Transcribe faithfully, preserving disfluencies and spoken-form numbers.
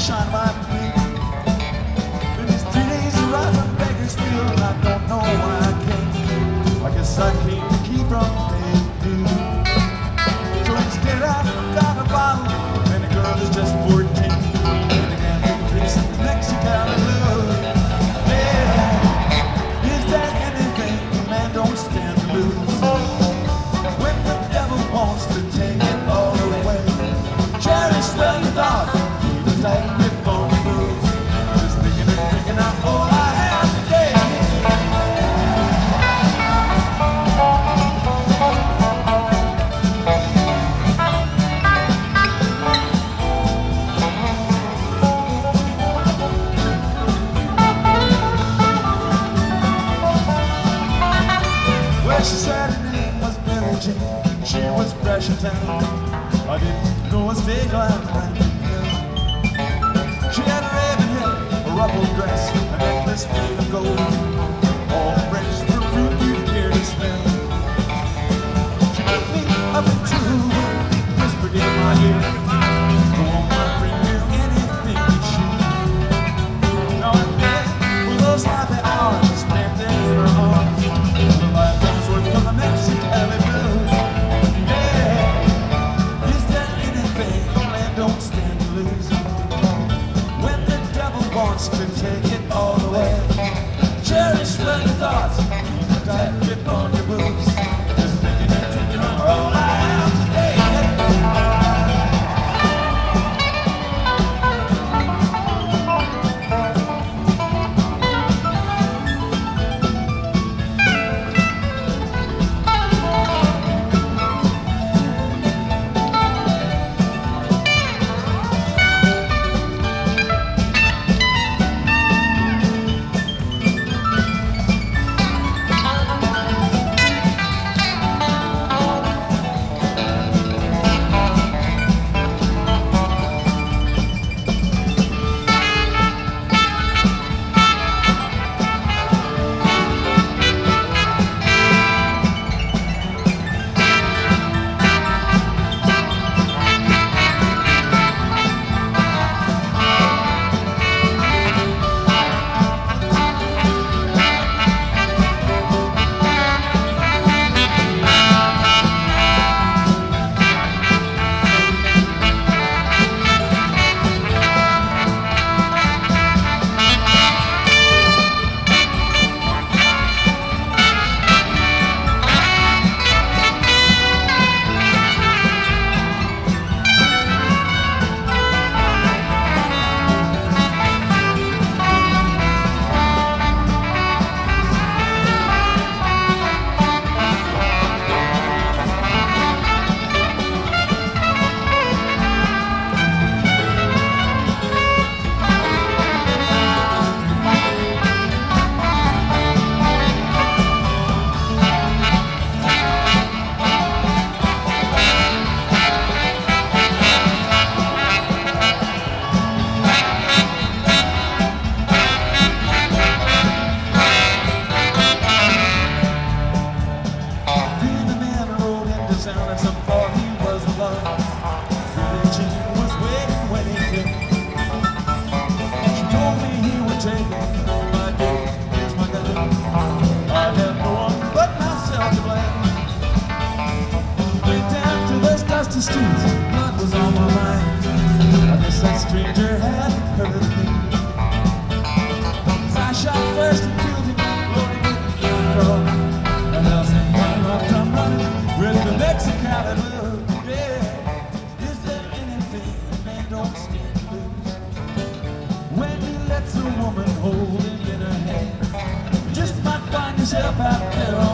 shine my feet. Been these three days to ride from Bakersfield, and I don't know why I came. I guess I came to keep from paying dues. So instead I got a bottle, and the girl is just fourteen. And the gambling place in Mexico love. Yeah, is that anything a man don't stand to lose? When the devil wants to take it all away, cherish well your thoughts, keep a tight grip on the moves. Just thinking and thinking out all I have today. Well, she said her name was Billie Jean. She was fresh in town. I didn't know a steak like that. She had a raven hair, a ruffled dress, a necklace made of gold, all fresh from fruit you care to smell. She took me up into her room, whispered in my ear, "Go on, my friend, do anything that she." Now and then, for those happy hours spent in her arms, the life was worth from the Mexicali blues. Yeah, is there anything a man don't stand to lose? When the devil wants to take it all away, cherish well your thoughts, keep a tight grip on your boobs. Just thinking and thinking on all I have today. And some thought he was alone. Billie Jean was waiting when he came. She told me he would take me. My dear, here's my gun. I have no one but myself to blame. Went down to those dusty streets, blood was on my mind. I guess that stranger hadn't heard of me. I shot first and killed him, loaded with the girl. And else and running up, come running. With the Mexicali blues, yeah. Is there anything a man don't stand to lose? When he lets a woman hold him in her hand, you just might find yourself out there on